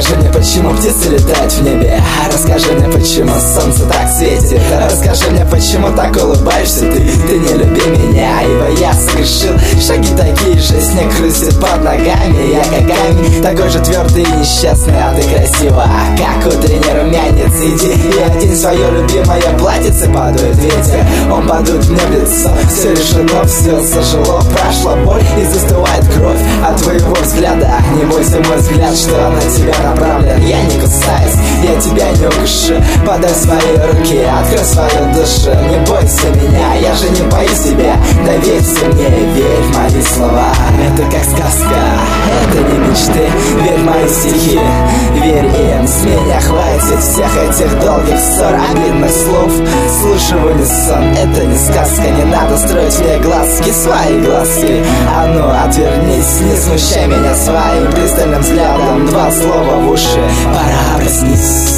Расскажи мне, почему птицы летают в небе. Расскажи мне, почему солнце так светит. Расскажи мне, почему так улыбаешься ты. Ты не люби меня, ибо я согрешил. Шаги такие же, снег хрустит под ногами. Я как камень, такой же твердый и несчастный. А ты красива, как утренний румянец. Иди и одень свое любимое платьице. Подует ветер, он подует мне в лицо. Все решено, все зажело, прошла боль и застывает кровь от твоего взгляда. Не бойся, мой взгляд, что на тебя направлен. Я не кусаюсь, я тебя не укушу. Подай свои руки, открой свою душу. Не бойся меня, я же не боюсь тебя. Доверься мне, верь в мои слова. Это как сказка, это не мечты. Верь в мои стихи, верь им. С меня хватит всех этих долгих ссор, обидных слов. Слушай в унисон, это не сказка. Не надо строить мне глазки, свои глазки. А ну отвернись, не смущай меня своим пристальным взглядом. Два слова в уши, пора проснись.